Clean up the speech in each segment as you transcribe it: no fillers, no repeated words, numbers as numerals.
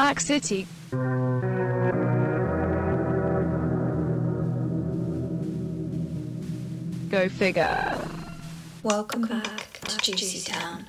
Black City. Go figure. Welcome back to Juicy Town.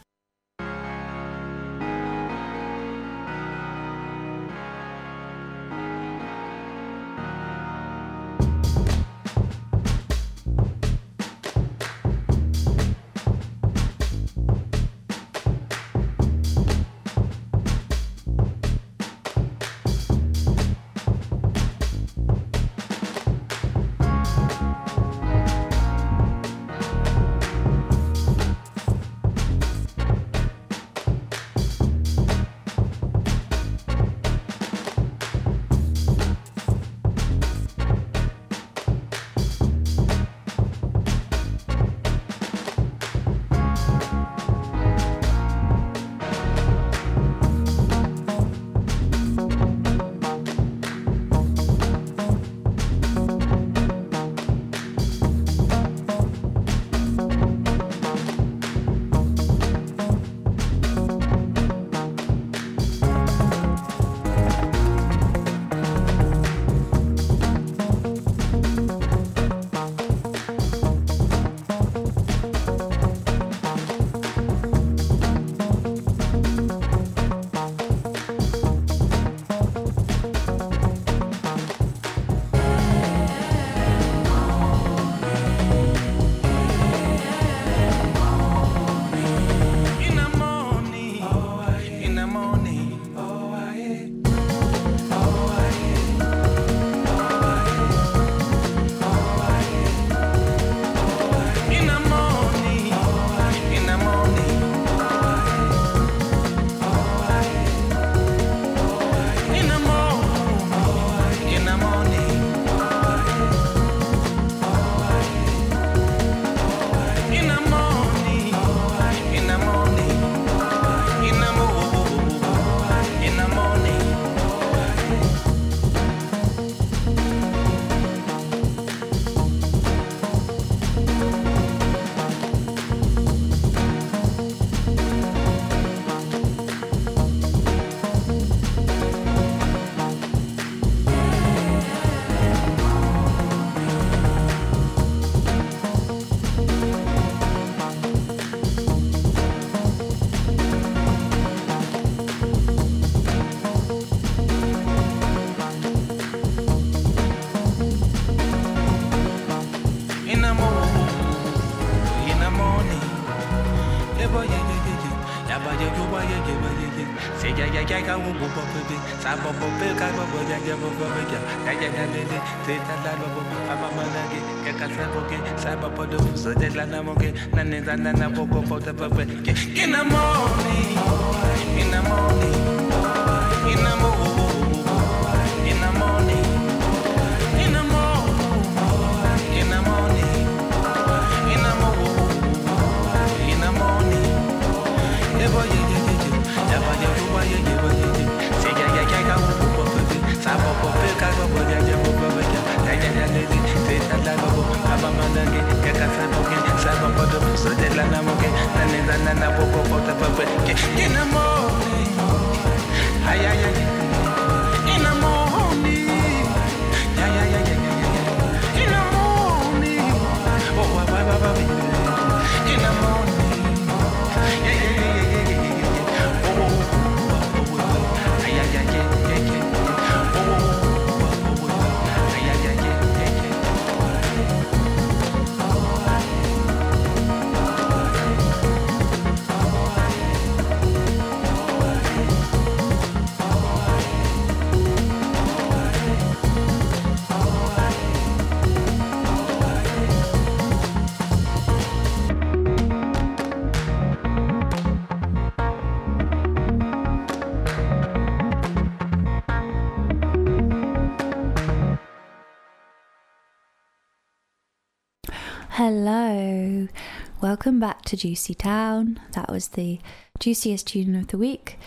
Hello, welcome back to Juicy Town. That was the juiciest tune of the week.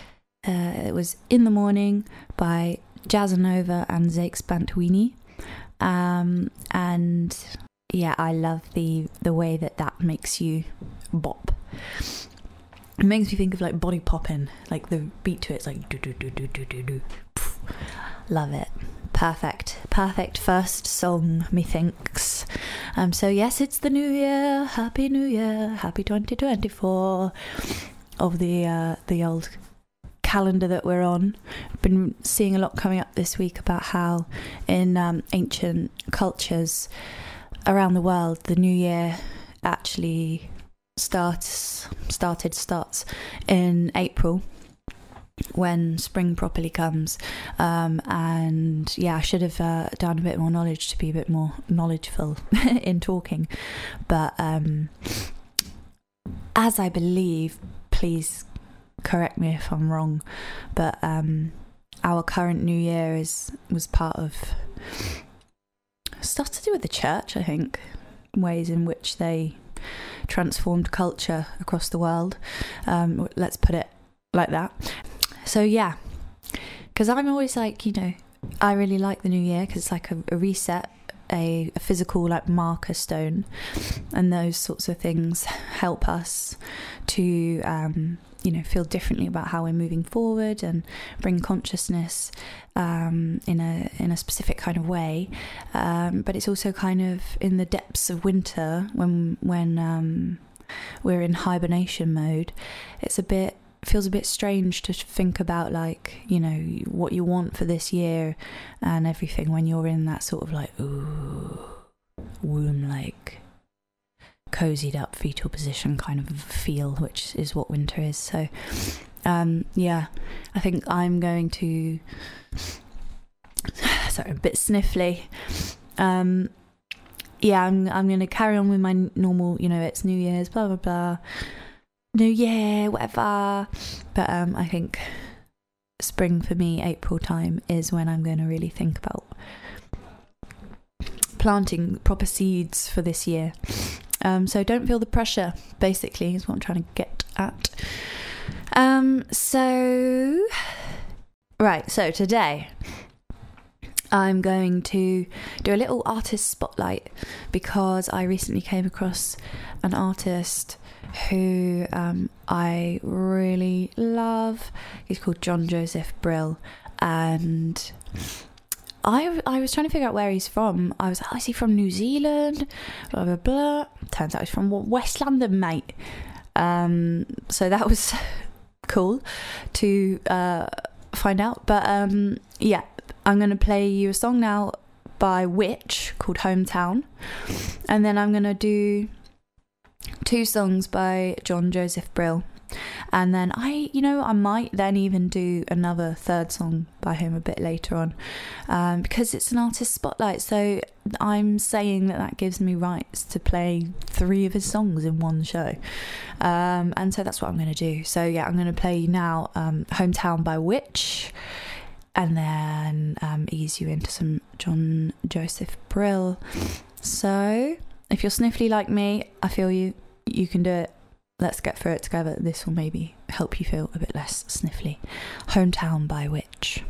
It was In the Morning by Jazzanova and Zakes Bantwini. And yeah, I love the way that makes you bop. It makes me think of like Body Poppin', like the beat to it's like do do do do do do do. Love it. Perfect first song, methinks. So yes, it's the new year. Happy New Year, happy 2024 of the old calendar that we're on. Been seeing a lot coming up this week about how in ancient cultures around the world, the new year actually starts in April, when spring properly comes. And yeah, I should have done a bit more knowledge to be a bit more knowledgeful in talking, but as I believe, please correct me if I'm wrong, but our current new year was part of stuff to do with the church, I think, ways in which they transformed culture across the world, let's put it like that. So yeah, because I'm always like, I really like the new year because it's like a reset, a physical like marker stone, and those sorts of things help us to feel differently about how we're moving forward and bring consciousness in a specific kind of way, but it's also kind of in the depths of winter when we're in hibernation mode. Feels a bit strange to think about like, what you want for this year and everything when you're in that sort of like womb like cozied up fetal position kind of feel, which is what winter is. So I think I'm going to sorry, a bit sniffly. I'm going to carry on with my normal, it's New Year's, blah blah blah, New Year, whatever. But I think spring for me, April time, is when I'm going to really think about planting proper seeds for this year. So don't feel the pressure, basically, is what I'm trying to get at. So today I'm going to do a little artist spotlight because I recently came across an artist who I really love. He's called John Joseph Brill, and I was trying to figure out where he's from. I was like, is he from New Zealand? Blah, blah, blah. Turns out he's from West London, mate. So that was cool to find out. But I'm going to play you a song now by Witch called Hometown. And then I'm going to do 2 songs by John Joseph Brill. And then I might then even do another 3rd song by him a bit later on, because it's an artist spotlight. So I'm saying that gives me rights to play 3 of his songs in one show. And so that's what I'm going to do. So yeah, I'm going to play now Hometown by Witch, and then ease you into some John Joseph Brill. So if you're sniffly like me, I feel you can do it. Let's get through it together. This will maybe help you feel a bit less sniffly. Hometown by Witch.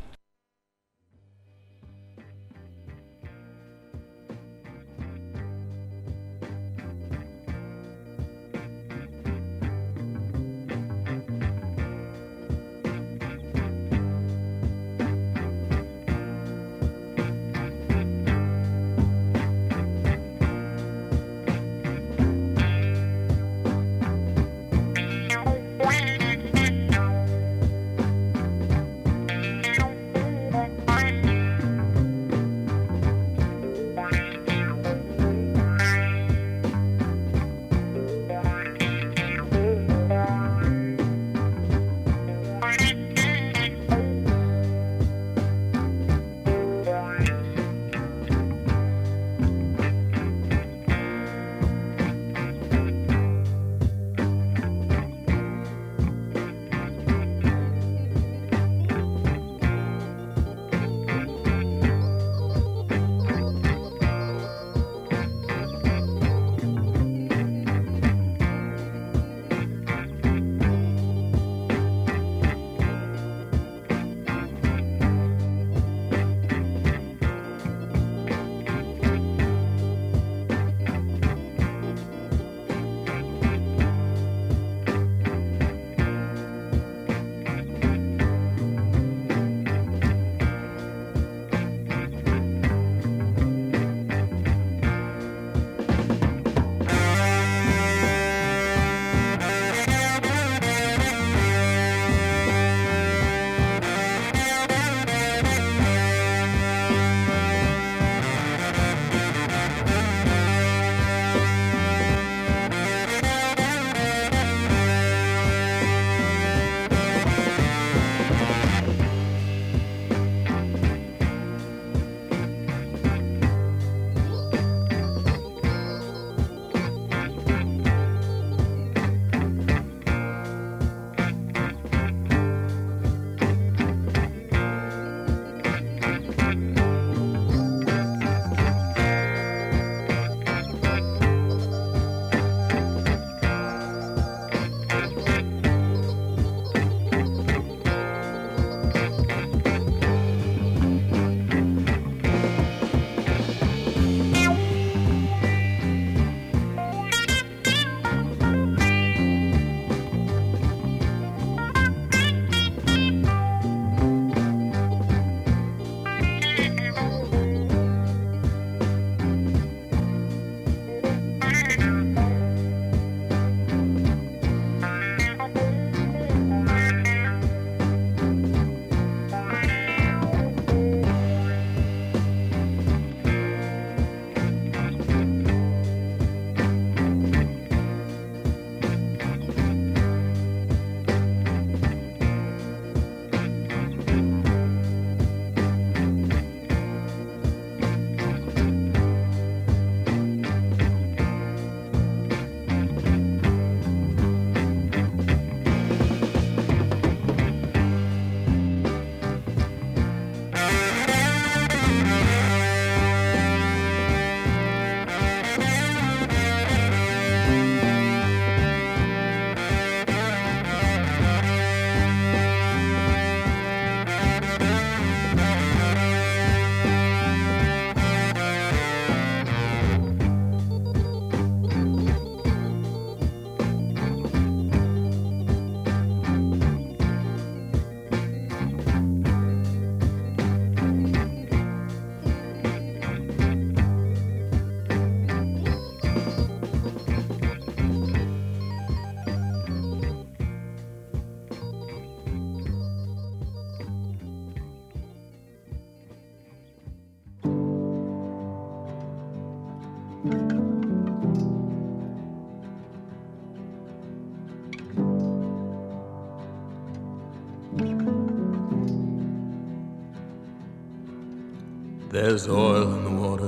There's oil in the water.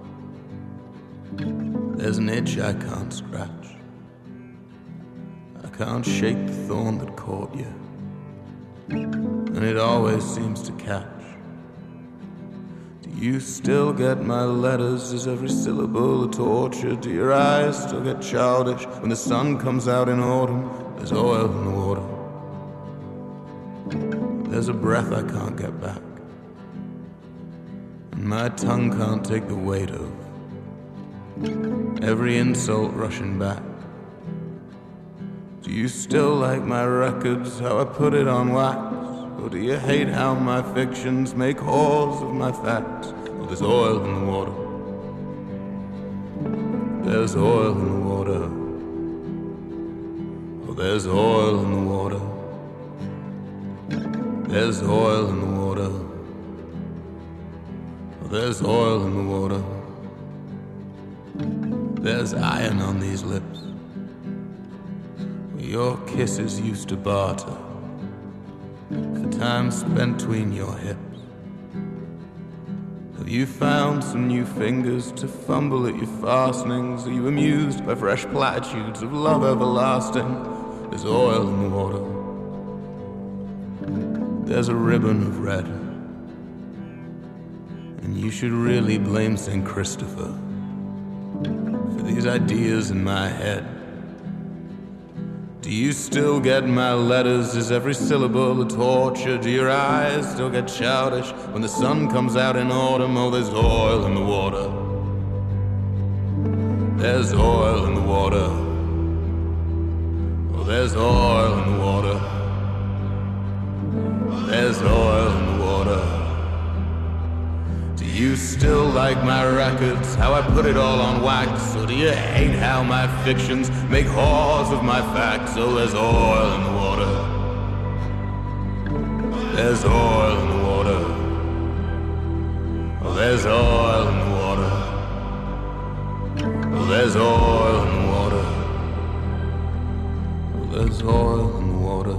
There's an itch I can't scratch. I can't shake the thorn that caught you, and it always seems to catch. Do you still get my letters? Is every syllable a torture? Do your eyes still get childish when the sun comes out in autumn? There's oil in the water. There's a breath I can't get back, and my tongue can't take the weight of every insult rushing back. Do you still like my records, how I put it on wax? Or do you hate how my fictions make whores of my facts? Well, there's oil in the water. There's oil in the water. Oh, there's oil in the water. There's oil in the water. Oh, there's oil in the water. There's iron on these lips. Your kisses used to barter for time spent between your hips. Have you found some new fingers to fumble at your fastenings? Are you amused by fresh platitudes of love everlasting? There's oil in the water. There's a ribbon of red, and you should really blame St. Christopher for these ideas in my head. Do you still get my letters? Is every syllable a torture? Do your eyes still get childish when the sun comes out in autumn? Oh, there's oil in the water. There's oil in the water. Oh, there's oil in the water. There's oil in the water. Do you still like my records, how I put it all on wax? Or do you hate how my fictions make whores of my facts? Oh, there's oil in the water. There's oil in the water. Oh, there's oil in the water. Oh, there's oil in the water. Oh, there's oil in the water.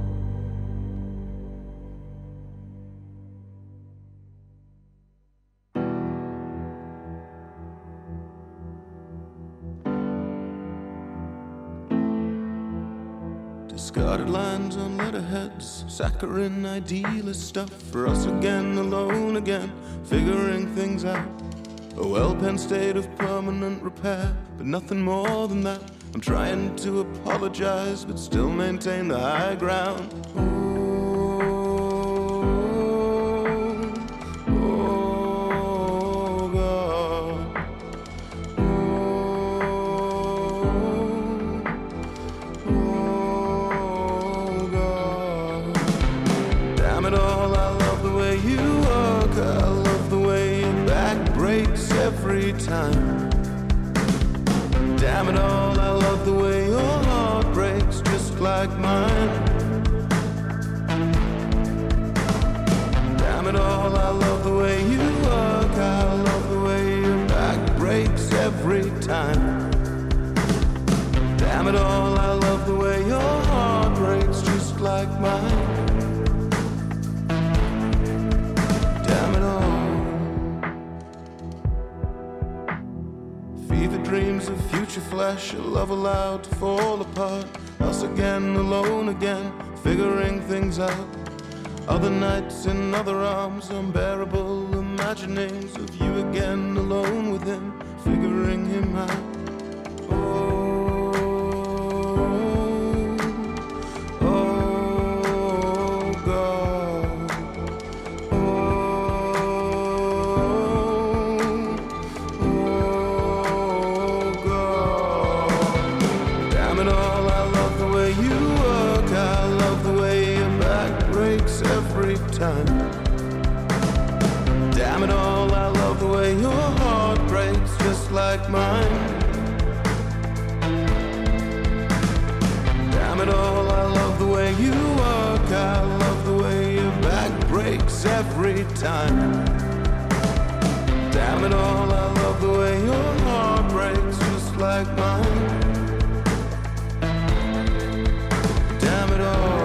Discarded lines on letterheads, saccharine idealist stuff. For us again, alone again, figuring things out. A well-penned state of permanent repair, but nothing more than that. I'm trying to apologize, but still maintain the high ground. Every time. Damn it all, I love the way your heart breaks just like mine. Damn it all, I love the way you work. I love the way your back breaks every time. Damn it all, I love the way your heart breaks just like mine. Damn it all. Dreams of future flesh, a love allowed to fall apart. Us again, alone again, figuring things out. Other nights in other arms, unbearable imaginings of you again, alone with him, figuring him out. Damn it all, I love the way your heart breaks just like mine. Damn it all, I love the way you work. I love the way your back breaks every time. Damn it all, I love the way your heart breaks just like mine. Damn it all.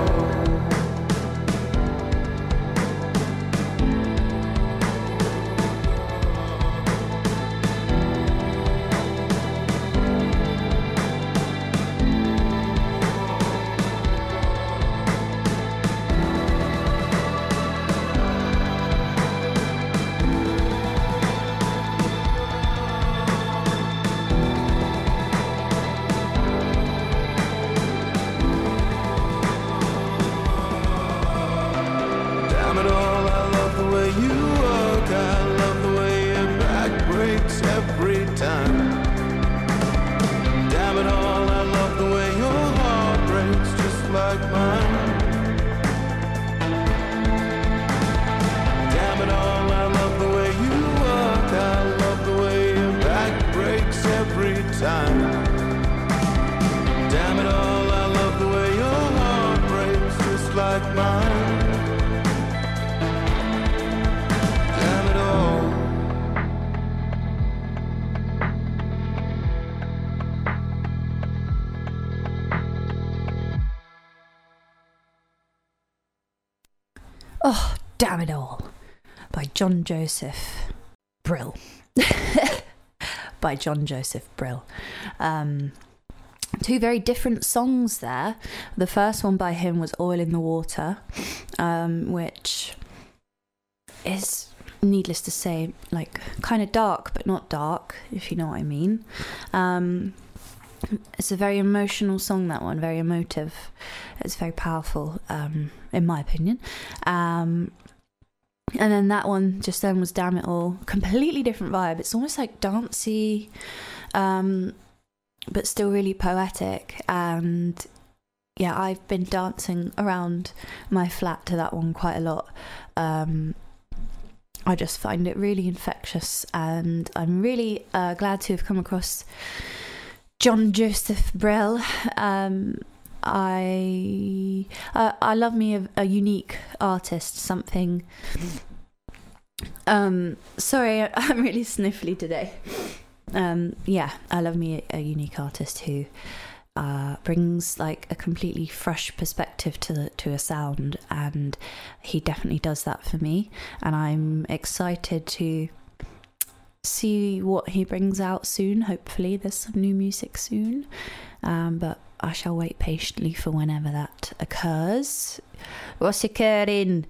like mine. Damn it all. Oh, damn it all. By John Joseph Brill. By John Joseph Brill. Two very different songs there. The first one by him was Oil in the Water, which is, needless to say, like kind of dark, but not dark, if you know what I mean. It's a very emotional song, that one, very emotive. It's very powerful, in my opinion. And then that one just then was Damn It All. Completely different vibe. It's almost like dancey, but still really poetic. And yeah, I've been dancing around my flat to that one quite a lot. I just find it really infectious, and I'm really glad to have come across John Joseph Brill. I love me a unique artist, something. Sorry, I'm really sniffly today. Yeah, I love me a unique artist who brings like a completely fresh perspective to a sound, and he definitely does that for me. And I'm excited to see what he brings out soon. Hopefully there's some new music soon, but I shall wait patiently for whenever that occurs. What's occurring?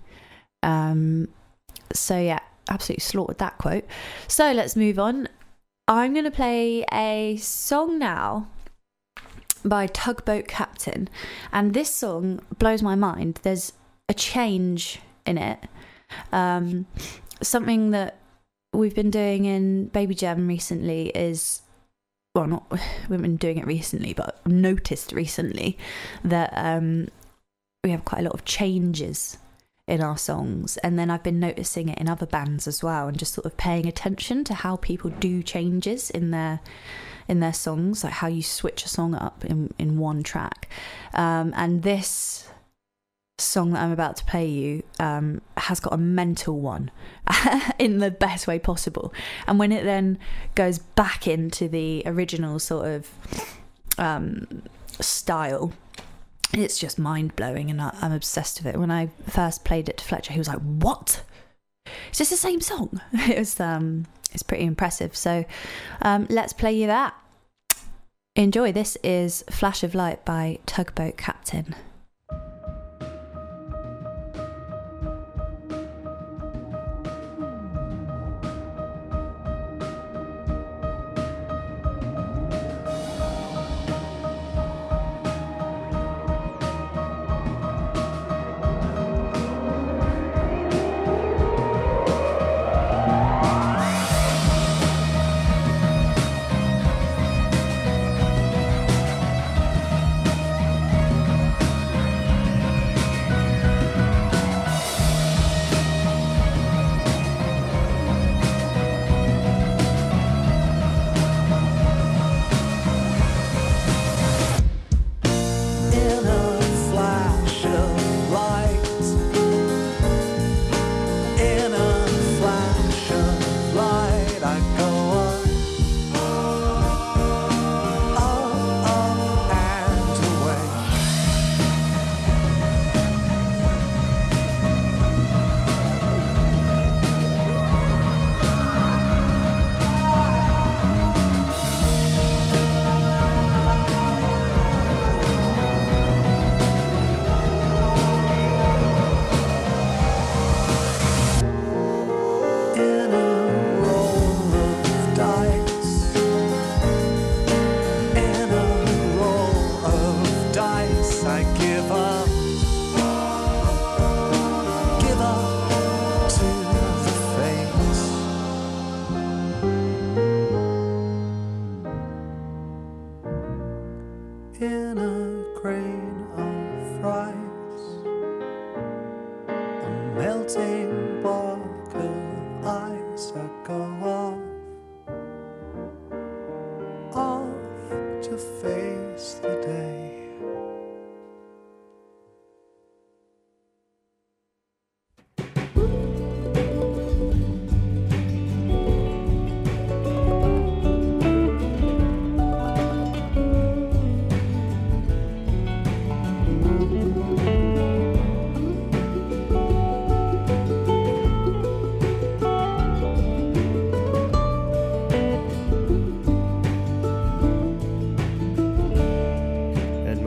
So yeah, absolutely slaughtered that quote. So let's move on. I'm going to play a song now by Tugboat Captain, and this song blows my mind. There's a change in it, something that we've been doing in Baby Jam recently is, well, not we've been doing it recently, but I've noticed recently that we have quite a lot of changes in our songs, and then I've been noticing it in other bands as well, and just sort of paying attention to how people do changes in their songs, like how you switch a song up in one track. And this song that I'm about to play you has got a mental one in the best way possible, and when it then goes back into the original sort of style, it's just mind-blowing, and I'm obsessed with it. When I first played it to Fletcher, he was like, "What? Is this the same song?" It's pretty impressive. So let's play you that. Enjoy. This is Flash of Light by Tugboat Captain.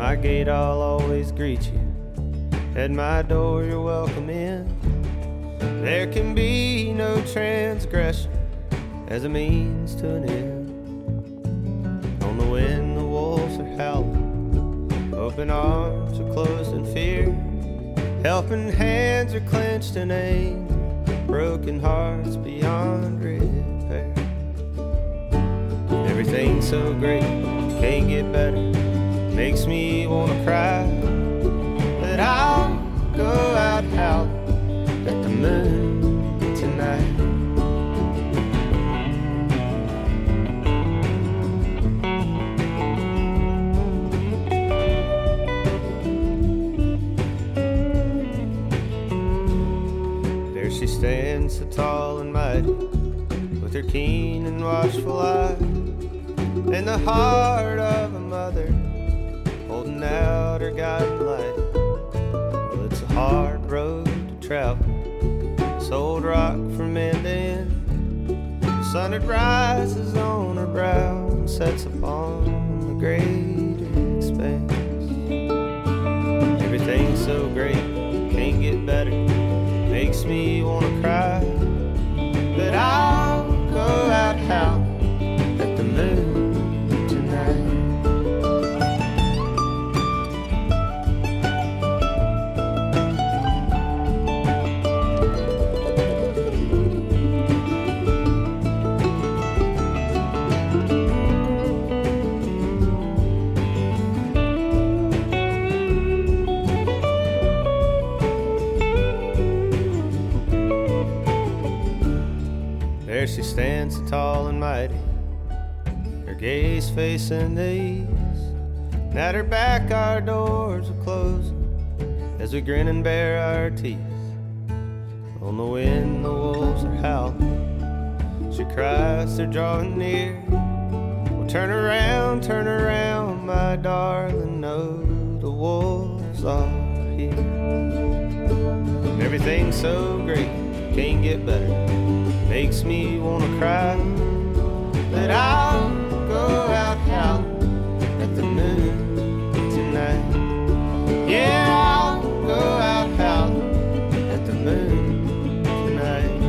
my gate I'll always greet you. At my door you're welcome in. There can be no transgression as a means to an end. On the wind the wolves are howling, open arms are closed in fear, helping hands are clenched in anger, broken hearts beyond repair. Everything's so great, can't get better, makes me wanna cry, but I'll go out howling at the moon tonight. There she stands so tall and mighty, with her keen and watchful eye, and the heart of a mother holding out her guiding light. Well, it's a hard road to travel, this old rock from end to end. The sun it rises on her brow and sets upon the great expanse. Everything's so great, can't get better, makes me wanna cry, but I'll go out howling at the moon tonight. There she stands so tall and mighty, her gaze facing the east, and at her back our doors are closing as we grin and bare our teeth. On the wind the wolves are howling, she cries they're drawing near. Well, turn around, my darling, know the wolves are here. And everything's so great, can't get better, makes me wanna cry, but I'll go out howling at the moon tonight. Yeah, I'll go out howling at the moon tonight.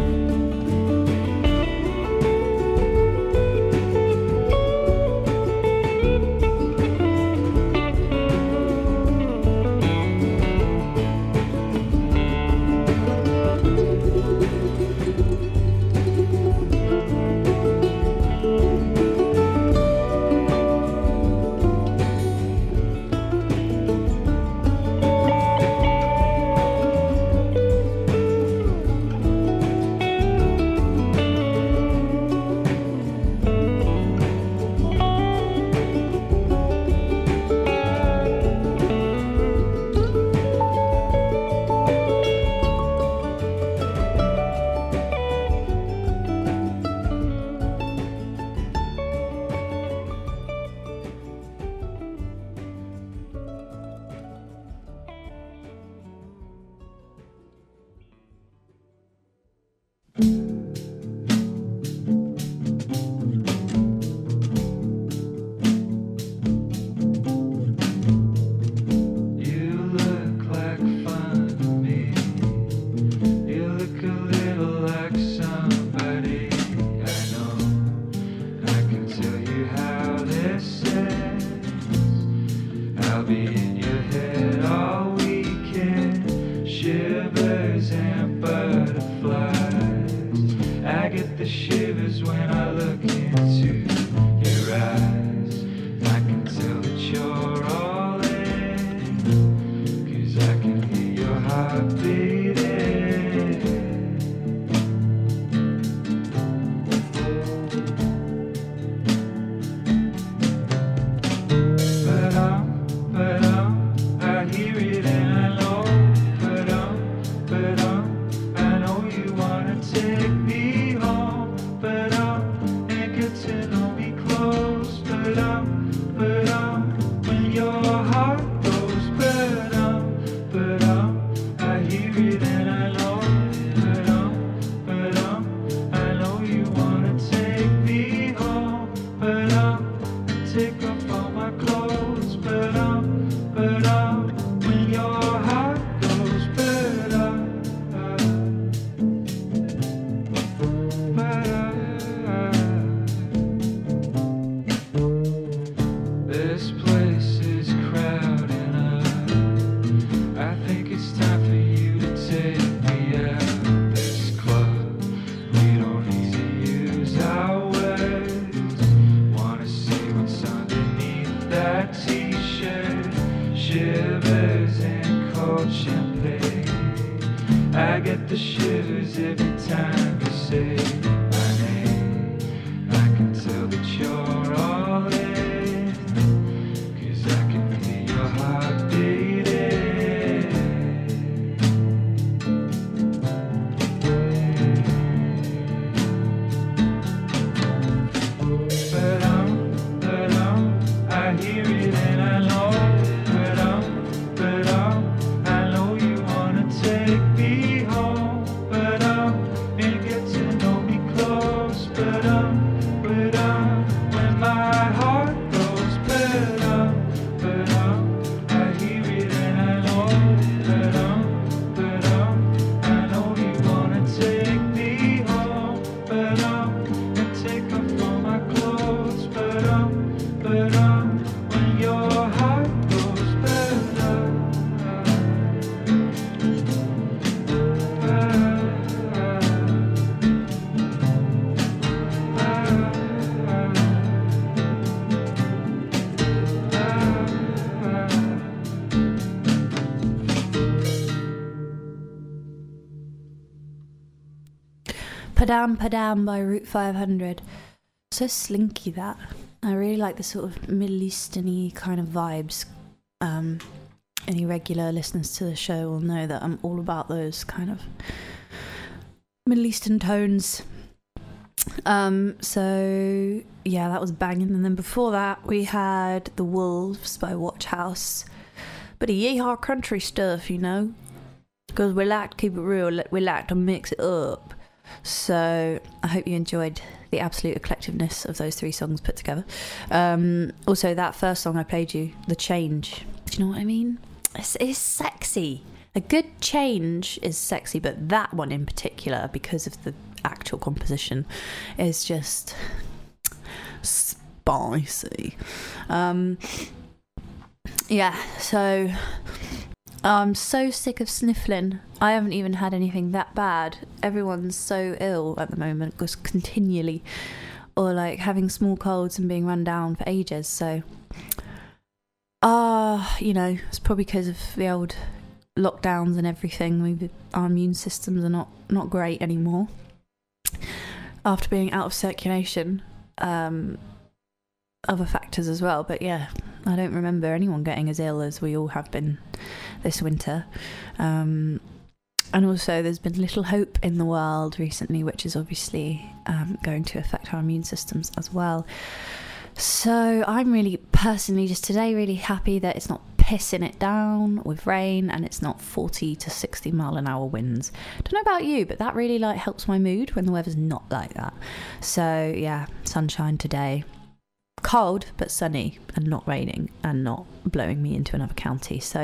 But I'm shivers in cold champagne. I get the shivers every time you say my name. I can tell that you're all in, 'cause I can hear your heart beating. But I hear it and I know. But I know you wanna take me home. But and get to know me close. But when my heart goes. But I hear it and I know. But I know you wanna take me home. But and take off all my clothes. But when your heart goes. Padam Padam by Route 500. So slinky, that. I really like the sort of Middle Eastern-y kind of vibes. Any regular listeners to the show will know that I'm all about those kind of Middle Eastern tones. So yeah, that was banging. And then before that we had The Wolves by Watch House. But a yeehaw country stuff, you know, because we like to keep it real, we like to mix it up. So I hope you enjoyed the absolute eclectiveness of those three songs put together. Also, that first song I played you, The Change, do you know what I mean? It's sexy. A good change is sexy, but that one in particular, because of the actual composition, is just spicy. Yeah, so I'm so sick of sniffling. I haven't even had anything that bad. Everyone's so ill at the moment, just continually, or like having small colds and being run down for ages. So, you know, it's probably because of the old lockdowns and everything. Our immune systems are not great anymore after being out of circulation. Other factors as well, but yeah, I don't remember anyone getting as ill as we all have been this winter. And also there's been little hope in the world recently, which is obviously going to affect our immune systems as well. So I'm really personally just today really happy that it's not pissing it down with rain and it's not 40 to 60 mile an hour winds. Don't know about you, but that really like helps my mood when the weather's not like that. So yeah, sunshine today. Cold but sunny and not raining and not blowing me into another county. So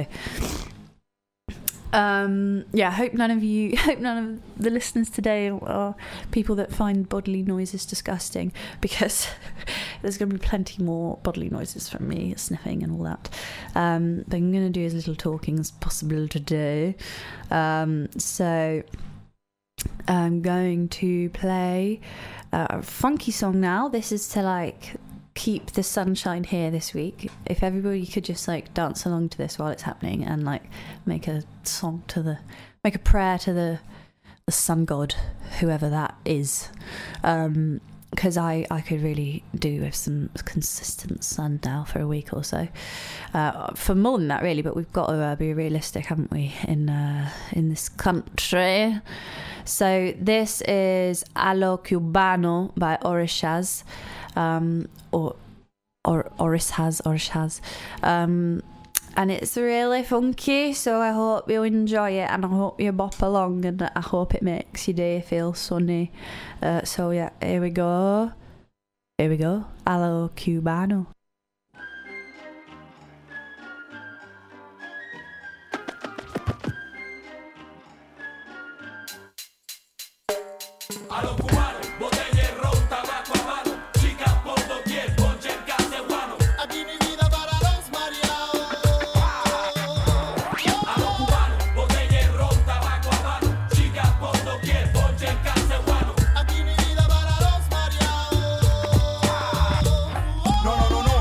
yeah, hope none of the listeners today are people that find bodily noises disgusting, because there's going to be plenty more bodily noises from me, sniffing and all that. But I'm going to do as little talking as possible today. So I'm going to play a funky song now. This is to like keep the sunshine here this week. If everybody could just like dance along to this while it's happening and like make a prayer to the sun god, whoever that is, because I could really do with some consistent sun now for a week or so, for more than that really, but we've got to be realistic, haven't we, in this country. So this is Allo Cubano by Orishas, or Orishas, and it's really funky, so I hope you enjoy it and I hope you bop along and I hope it makes your day feel sunny. So yeah, here we go, Allo Cubano. A lo cubano, botella de ron, tabaco a mano, chicas por doquier, ponche en casa guano. Aquí mi vida para los mareados. A lo cubano, botella de ron, tabaco a mano, chicas por doquier, ponche en casa guano. Aquí mi vida para los mareados. No, no, no, no.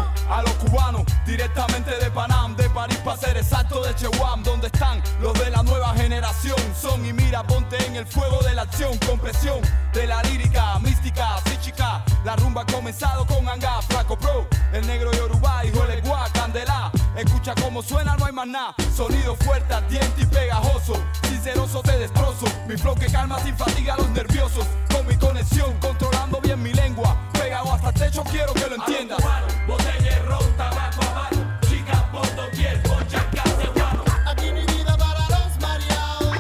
eres alto de Chewam. ¿Dónde están los de la nueva generación? Son y mira, ponte en el fuego de la acción, con presión de la lírica, mística, psíquica. La rumba ha comenzado con Anga, Flaco Pro, el negro Yoruba, hijo de Legua, Candela. Escucha cómo suena, no hay más nada. Sonido fuerte, ardiente y pegajoso. Sinceroso te destrozo. Mi flow que calma sin fatiga a los nerviosos. Con mi conexión, controlando bien mi lengua. Pegado hasta el techo, quiero que lo entiendas. Botella de ron, tabaco habano, chicas por doquier, ponche en castellano. Aquí mi vida para los mareados.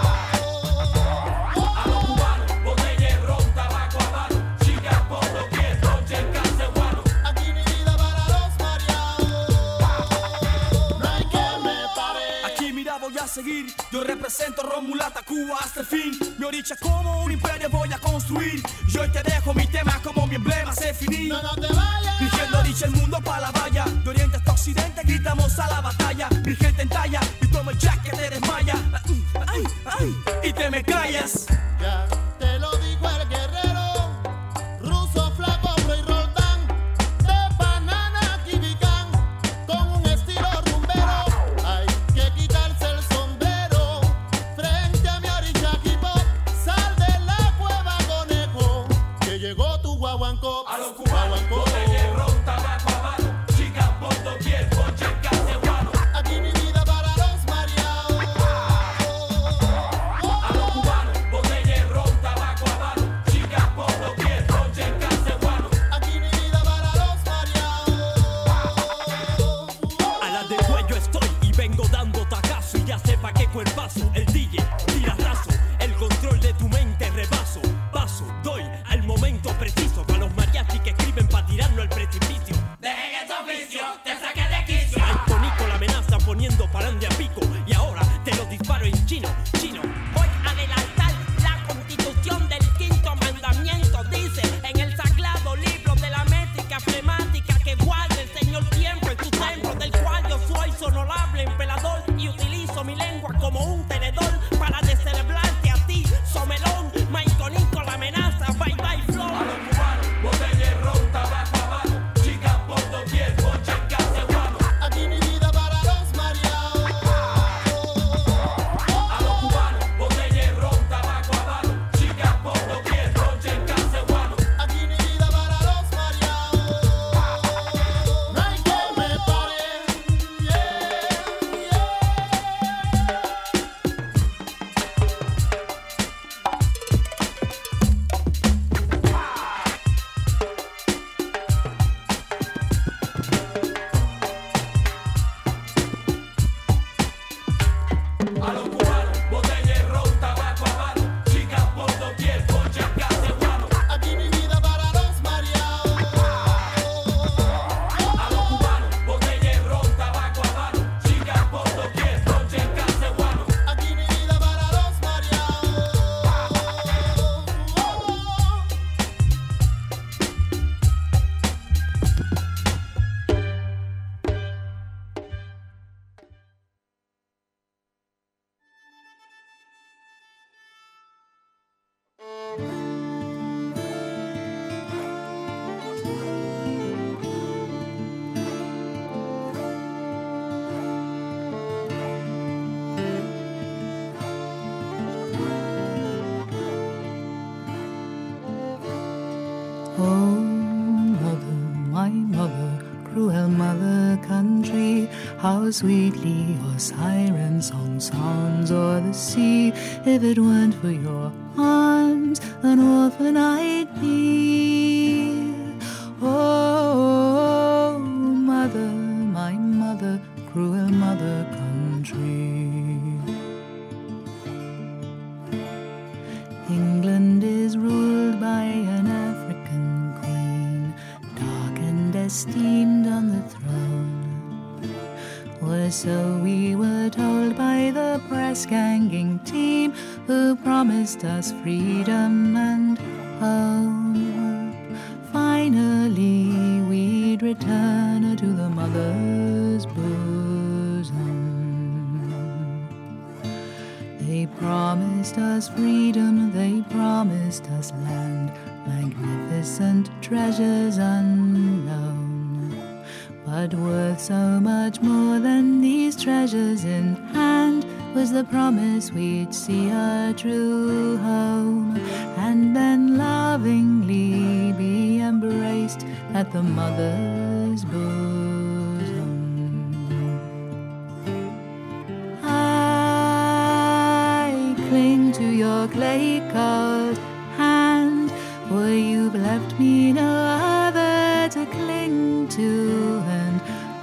A los cubanos, botella de ron, tabaco habano, chicas por doquier, ponche en castellano. Aquí mi vida para los mareados. No hay que me pare. Aquí mira voy a seguir. Yo represento Romulata, Cuba hasta el fin. Mi oricha como un imperio voy a construir. Yo hoy te dejo mi tema como mi emblema se finí. No te vayas. Dirigiendo dicha el mundo pa' la valla. De oriente hasta occidente gritamos a la batalla. Mi gente en talla y toma el jack que te desmaya. Ay, ay, y te me callas. Ya te lo dijo el guerrero. Ruso, Flaco, Pro y Roldán. De banana, kibicán. Con un estilo rumbero. Hay que quitarse el sombrero. Frente a mi oricha hip hop. Sal de la cueva, conejo. Que llegó tu guaguancó. A los cubanos, botella de ron, tabaco habano, chicas por doquier, ponche en castellano. Aquí mi vida para los mareados. A los cubanos, botella de ron, tabaco habano, chicas por doquier, ponche en castellano. Aquí mi vida para los mareados. A la de cuello estoy y vengo dando tacazo. Y ya sepa qué cuerpazo, el DJ tira raso. El control de tu mente rebaso. Paso, doy al momento preciso. Para los mariachis que escriben pa' tirarlo al precipicio. Dejen ese oficio, te saqué de quicio. Al conico la amenaza poniendo parande a pico. Y ahora te lo disparo en chino, chino. Voy a adelantar la constitución del quinto mandamiento. Dice en el sagrado libro de la métrica flemática que guarde el Señor tiempo en su templo, del cual yo soy honorable emperador y utilizo mi lengua como un tenedor para descelebrarte a ti, somelón, maiconico la amenaza, bye bye flow. A los cubanos, botella de ron, tabaco habano, chicas por doquier, ponche en castellano. Aquí mi vida para los mareados. A los cubanos, botella de ron, tabaco habano, chicas por doquier, ponche en castellano. Aquí mi vida para los mareados. No hay que me pare. A los cubanos, botella de ron, tabaco habano, chicas por doquier, ponche en castellano. Aquí mi vida para los mareados. A los cubanos, botella de ron, tabaco habano, chicas por doquier, ponche en castellano. Aquí mi vida para los mareados. Oh, mother, my mother, cruel mother country, how sweetly your siren song sounds o'er the sea. If it weren't for your arms, an orphan I'd be. Oh, mother, my mother, cruel mother country. England is ruled by an African queen, dark and esteemed on the throne. Or so we were told by the press-ganging team who promised us freedom and home. Finally, we'd return to the mother's bosom. They promised us freedom, they promised us land, magnificent treasures unknown, but worth so much more than these treasures in hand was the promise we'd see a true home, and then lovingly be embraced at the mother's bosom. I cling to your clay-cold hand, for you've left me no other to cling to, and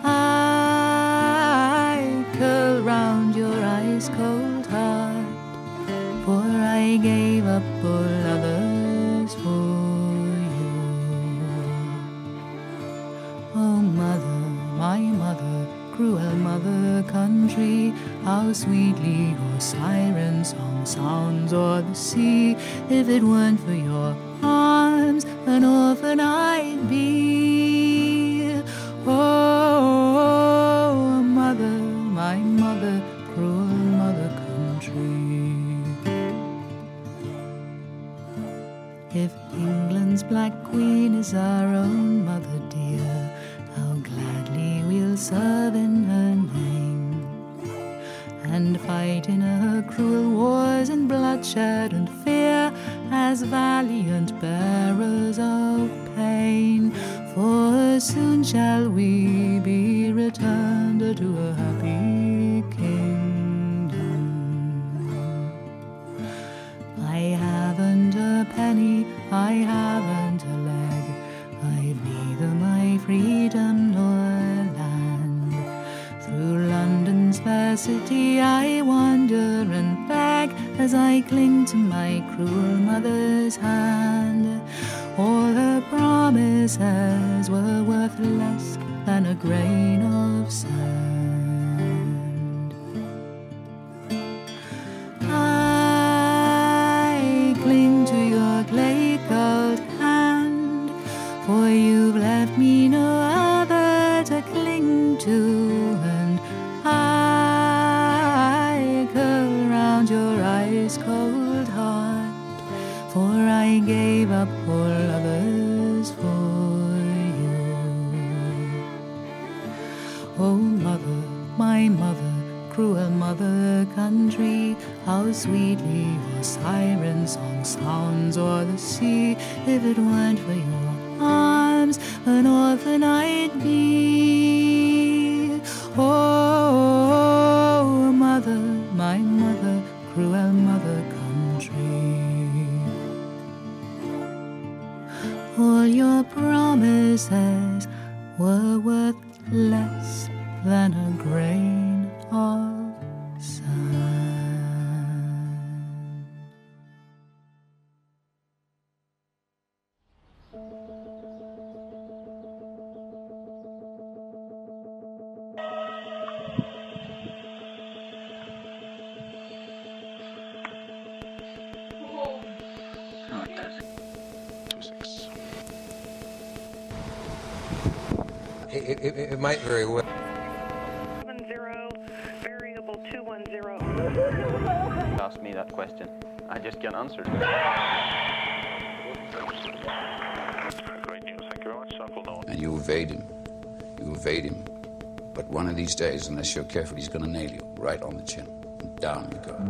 I curl round your ice-cold heart, for I gave up all others for you. Oh mother, my mother, cruel mother country, how sweetly your siren song sounds o'er the sea. If it weren't for your arms, an orphan I'd be. Oh, mother, my mother, cruel mother country. If England's black queen is our own mother dear, how gladly we'll serve in her name, and fight in her cruel wars and bloodshed and fear, as valiant bearers of pain. For soon shall we be returned to a happy kingdom. I haven't a penny, I haven't a leg, I've neither my freedom nor land. Through London's fair city I wander and beg, as I cling to my cruel mother's hand. All her promises were worth less than a grain of sand. I cling to your clay-cold hand, for you've left me no other to cling to, and I curl round your ice-cold heart, for I gave up all others for you. Oh mother, my mother, cruel mother country, how sweetly your siren song sounds o'er the sea. If it weren't for your arms, an orphan I'd be. Oh mother, my mother, cruel mother country. All your promises were worth less than a grain of sand. It might very well. 70 variable 210. Ask me that question. I just can't answer. Great news. Thank you very much. Uncle Nolan. And you evade him. You evade him. But one of these days, unless you're careful, he's going to nail you right on the chin. And down you go.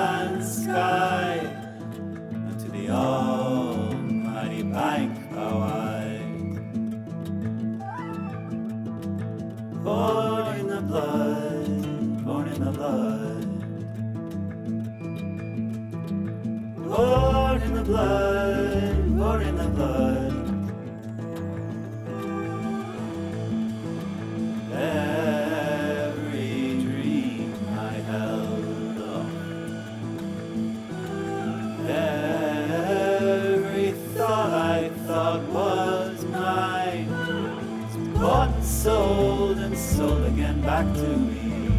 Bank, oh, blood. Every dream I held up, every thought I thought was mine, was bought and sold again back to me.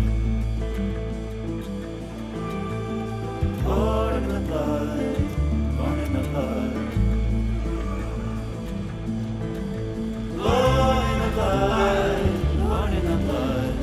Born in the blood, born in the blood. Born in the blood, born in the blood.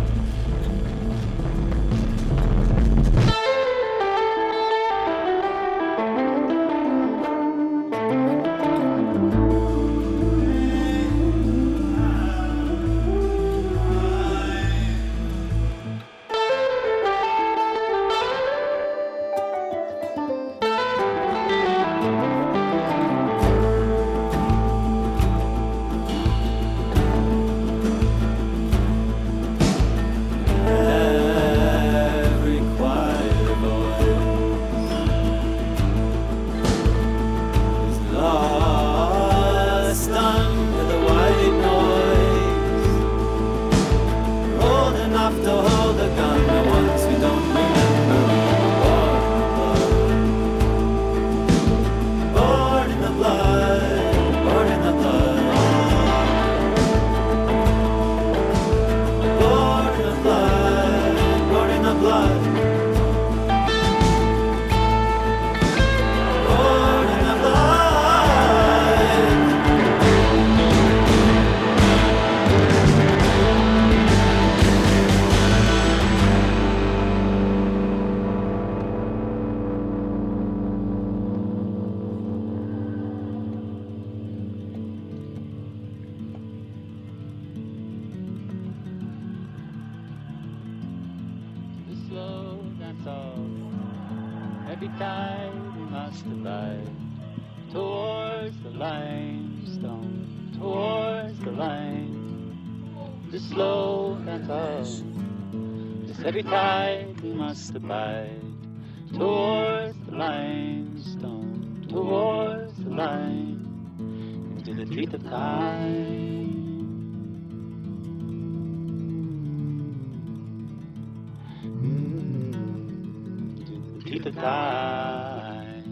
Every tide we must abide towards the limestone, towards the line. The slow dance of this every tide we must abide towards the limestone, towards the line, into the teeth of time. The time.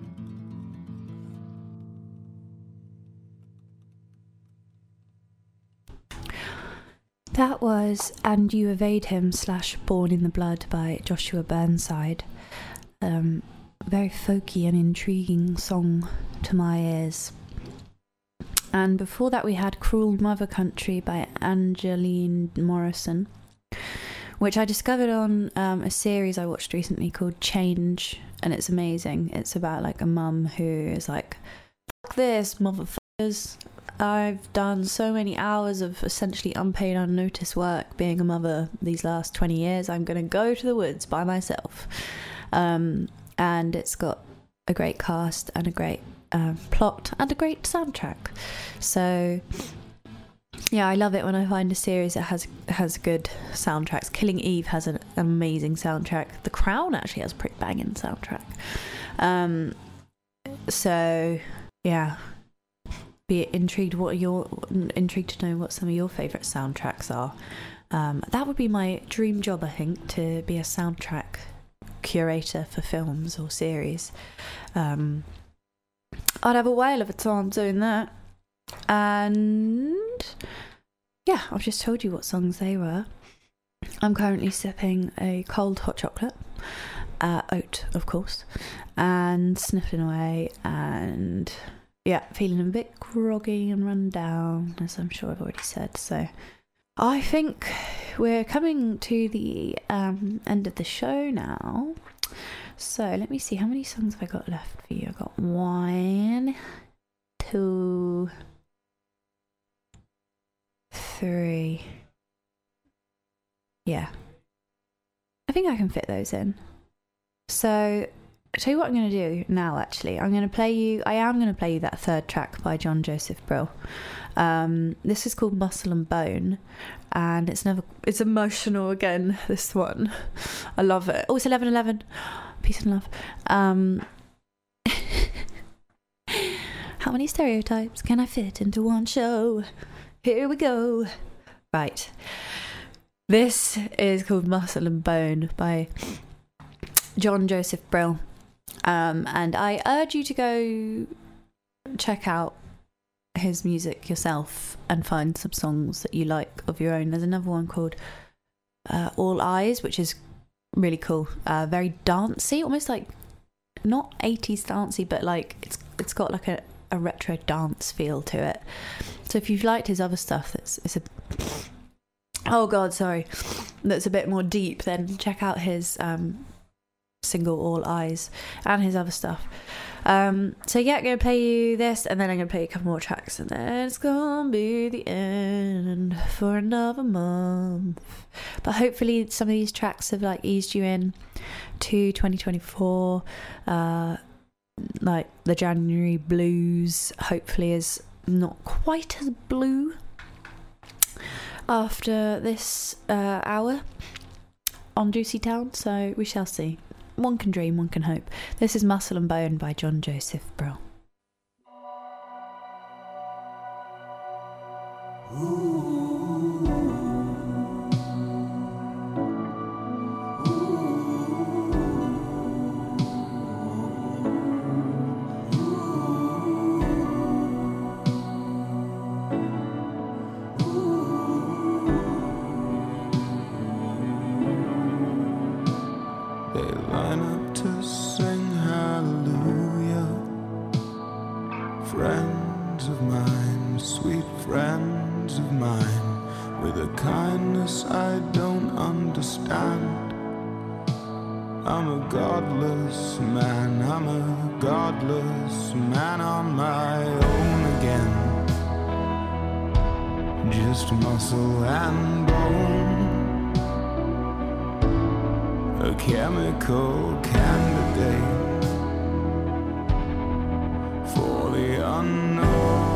That was And You Evade Him / Born in the Blood by Joshua Burnside. Very folky and intriguing song to my ears. And before that we had Cruel Mother Country by Angeline Morrison, which I discovered on a series I watched recently called Change, and it's amazing. It's about like a mum who is like, fuck this, motherfuckers. I've done so many hours of essentially unpaid, unnoticed work being a mother these last 20 years. I'm going to go to the woods by myself. And it's got a great cast and a great plot and a great soundtrack. So yeah, I love it when I find a series that has good soundtracks. Killing Eve has an amazing soundtrack. The Crown actually has a pretty banging soundtrack. So yeah, be intrigued. Intrigued to know what some of your favourite soundtracks are. That would be my dream job, I think, to be a soundtrack curator for films or series. I'd have a whale of a time doing that. And yeah, I've just told you what songs they were. I'm currently sipping a cold hot chocolate, oat of course, and sniffling away, and yeah, feeling a bit groggy and run down, as I'm sure I've already said. So I think we're coming to the end of the show now. So let me see, how many songs have I got left for you? I've got 1, 2, 3. Yeah, I think I can fit those in. So I'll tell you what I'm going to do now. Actually, I am going to play you that third track by John Joseph Brill. This is called Muscle and Bone, and it's emotional again, this one. I love it. Oh, it's 11:11. Peace and love. How How many stereotypes can I fit into one show? Here we go. Right. This is called Muscle and Bone by John Joseph Brill. And I urge you to go check out his music yourself and find some songs that you like of your own. There's another one called All Eyes, which is really cool. Very dancey, almost like not 80s dancey, but like it's got like a retro dance feel to it. So if you've liked his other stuff that's that's a bit more deep, then check out his single All Eyes and his other stuff. So yeah, I'm going to play you this, and then I'm going to play you a couple more tracks, and then it's going to be the end for another month. But hopefully some of these tracks have like eased you in to 2024. Like the January blues hopefully is not quite as blue after this hour on Juicy Town, so we shall see. One can dream, one can hope. This is Muscle and Bone by John Joseph Brill. Just muscle and bone, a chemical candidate for the unknown.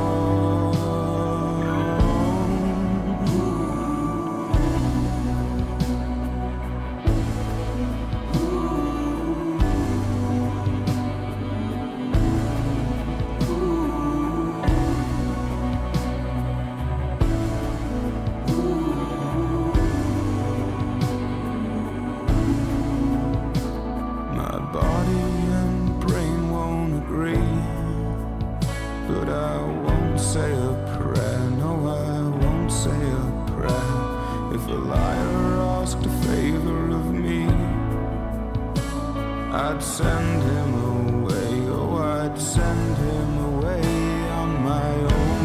I'd send him away, oh, I'd send him away on my own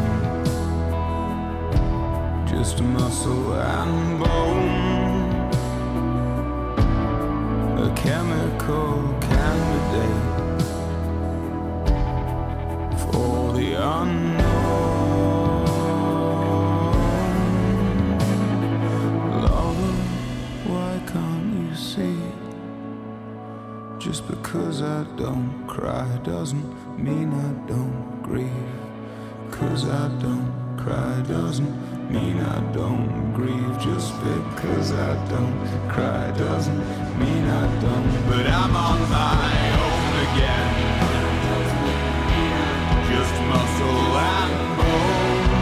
again. Just muscle and bone, a chemical candidate for the unknown. Lover, why can't you see? Just because I don't cry doesn't mean I don't grieve. 'Cause I don't cry doesn't mean I don't grieve. Just because I don't cry doesn't mean I don't. But I'm on my own again. Just muscle and bone,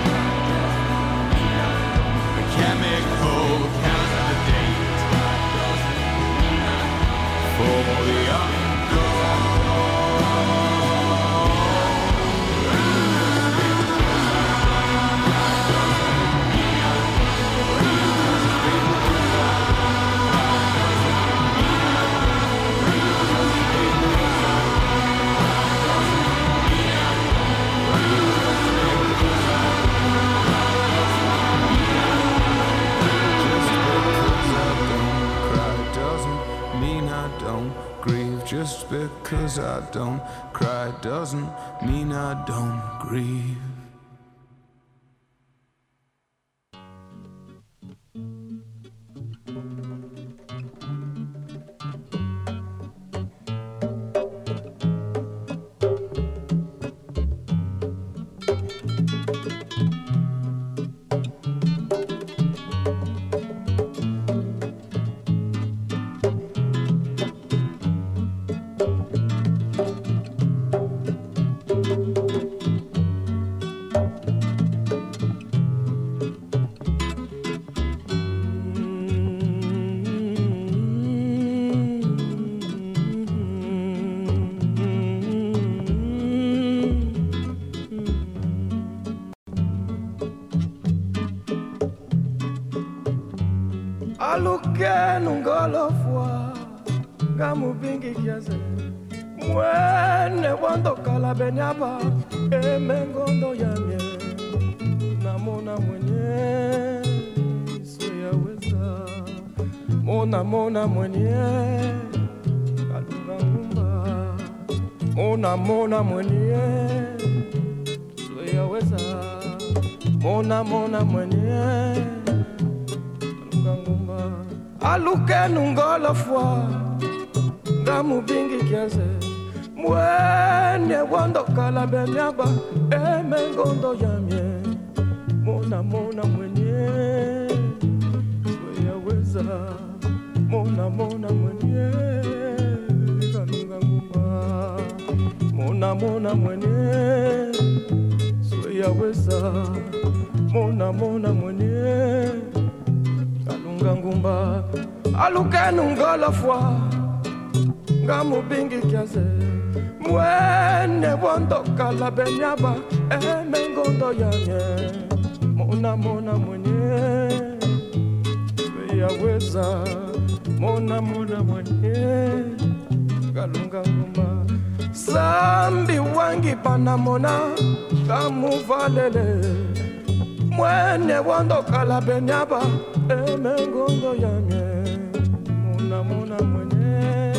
a chemical candidate for the Just because I don't cry doesn't mean I don't grieve. aluke nungolofwa ngamubingi kiaze mwene wando kalabenyaba emengondo yamye namona mwenye sweyaweza mona mwenye kalungangumba mona mwenye sweyaweza mona mwenye kalungangumba aluke nungolofwa ngamubingi kiaze mwene wando kalabenyaba emengondo yamye mona mwenye sweyaweza mona mwenye kalungangumba mona mwenye sweyaweza mona mwenye kalungangumba alukenu ngolofwa ngamubingi kiaze mwene wando kalabenyaba emengondo yanye mona mwenye sweyaweza mona mwenye kalungangumba sambi wangi panamona kamuvalele mwene wando kalabenyaba emengondo yanye mona mwenye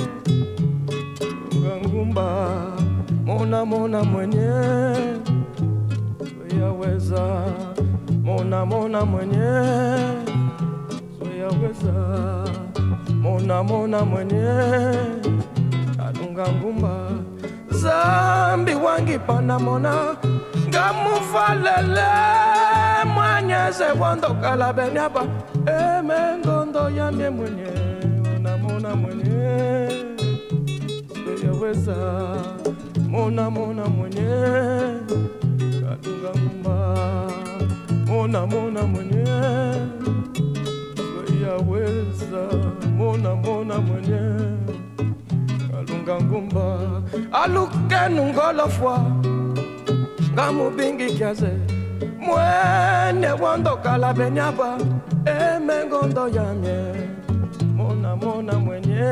ngangumba mona mwenye sweyaweza mona mwenye sweyaweza mona mwenye ngangumba zambi wangi panamona ngamufalele mwanyeze wando kalabenyaba emengondo yamye mwenye mona mwenye sweyaweza mona mwenye kalungangumba mona mwenye sweyaweza mona mwenye kalungangumba alukenu ngolofwa ngamubingi kiaze mwene wando kalabenyaba emengondo yamye mona mwenye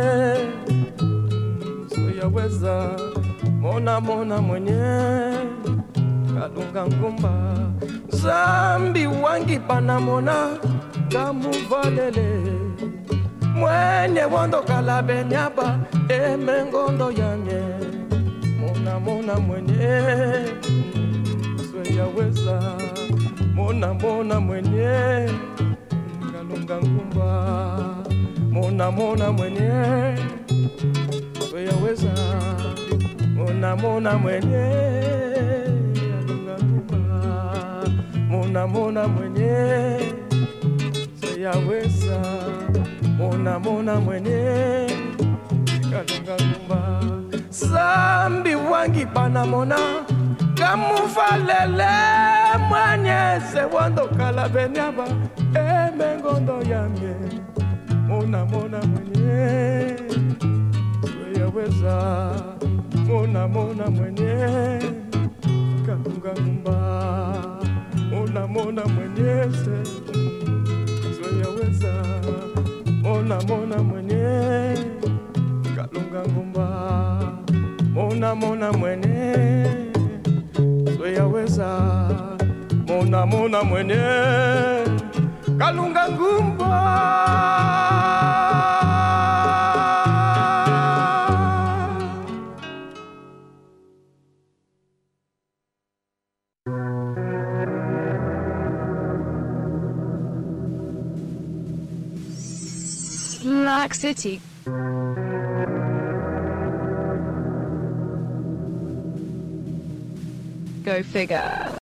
sweyaweza mona mwenye kalungangumba zambi wangi panamona ngamuvalele mwene wando kalabenyaba emengondo yamye mona mwenye sweyaweza mona mwenye kalungangumba mona mwenye sweyaweza mona mwenye kalungangumba mona mwenye sweyaweza mona mwenye kalungangumba zambi wangi panamona kamuvalele mwanyeze wando kalabenyaba emengondo yamye mona mwenye sweyaweza mona mwenye kalungangumba mona mwenye sweyaweza mona mwenye kalungangumba mona mwenye sweyaweza mona mwenye kalungangumba Black City. Go figure.